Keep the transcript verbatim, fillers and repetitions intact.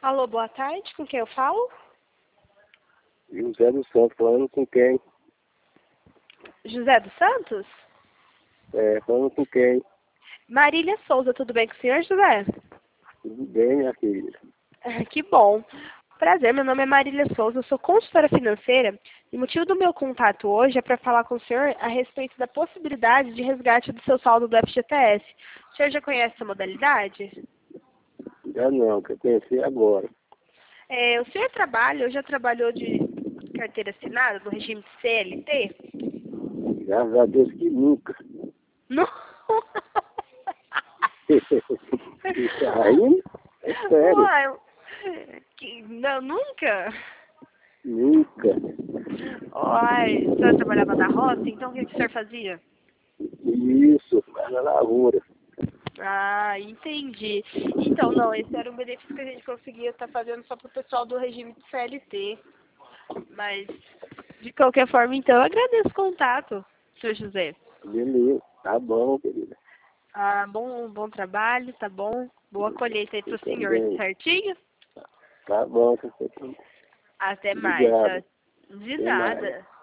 Alô, boa tarde, com quem eu falo? José dos Santos, falando com quem? José dos Santos? É, falando com quem? Marília Souza, tudo bem com o senhor, José? Tudo bem, minha querida? Ah, que bom. Prazer, meu nome é Marília Souza, eu sou consultora financeira e o motivo do meu contato hoje é para falar com o senhor a respeito da possibilidade de resgate do seu saldo do F G T S. O senhor já conhece essa modalidade? Já não, que eu conheci agora. É, o senhor trabalha, ou já trabalhou de carteira assinada, do regime C L T? Graças a Deus que nunca. Não. Isso aí é sério. Uai, que, não, nunca? Nunca. Uai, o senhor trabalhava na roça, então o que, que o senhor fazia? Isso, mas na lavoura. Ah, entendi. Então, não, esse era um benefício que a gente conseguia estar fazendo só para o pessoal do regime de C L T. Mas, de qualquer forma, então, eu agradeço o contato, senhor José. Beleza, tá bom, querida. Ah, bom, bom trabalho, tá bom? Boa colheita aí Você pro senhor, também. certinho? Tá bom, você também. Até mais, Obrigado. tá? De Até mais. nada.